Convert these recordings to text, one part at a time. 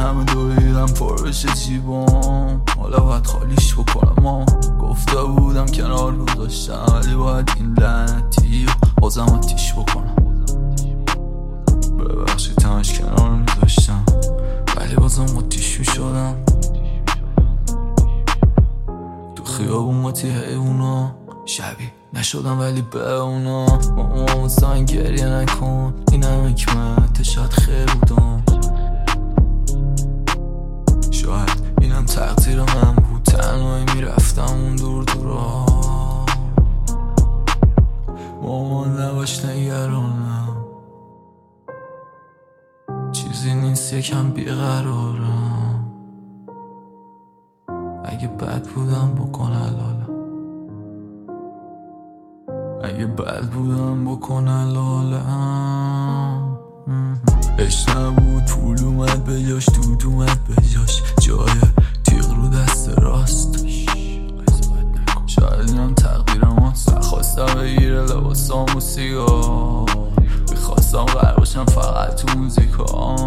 همه دویدم پر بشه جیبام، حالا باید خالیش بکنم. گفته بودم کنار گذاشتم ولی باید این لعنتی بازم آتیش بکنم. ببخشید همش کنار میذاشتم ولی بازم آتیش میشدم. تو خیابون قاطی حیونا شبیه نشدم ولی به اونا. مامان سن گریه نکن این هم حکمت شاید خیر بودم، شاید اینم تقدیر من بود. تنهایی میرفتم اون دور دورا. مامان نباش نگرانم، چیزی نیست یکم بیقرارم. اگه بد بودم بکن حلالم، اگه بد بودم بکن حلالم. عشق نبود پول اومد به جاش، دود اومد به جاش، جای تیغ رو دست راستش. شاید اینم تقدیرم هست. نخواستم بگیره لباسام و سیگار، میخواستم غرق باشم فقط تو موزیکا.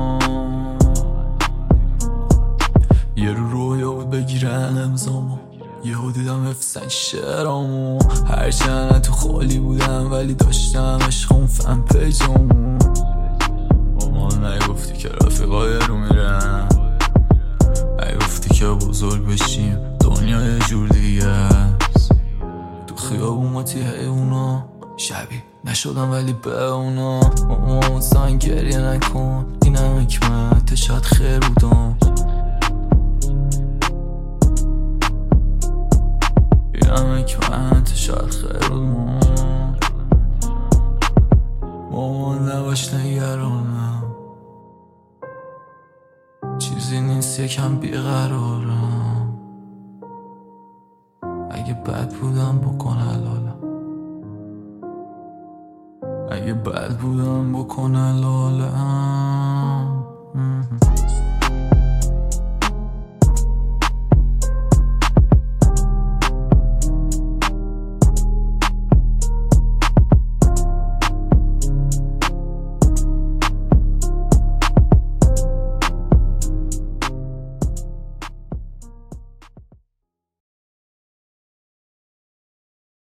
یه رویا بود بگیرن امضامو، یهو دیدم حفظن شعرامو. هرچند تو خالی بودم ولی داشتم عشقم فن پیجامو. مامان نگفتی که رفیقای رو میرن، نگفتی که بزرگ بشیم دنیا یه جور دیگه است. تو خیابون قاطی حیونا شبیه نشدم ولی به اونا. مامان سن گریه نکن این هم حکمت شاید خیر بودم، حکمت شاید خیر بودم. مامان نباش نگرانم، چیزی نیست یکم بیقرارم. اگه بد بودم بکن حلالم، اگه بد بودم بکن حلالم.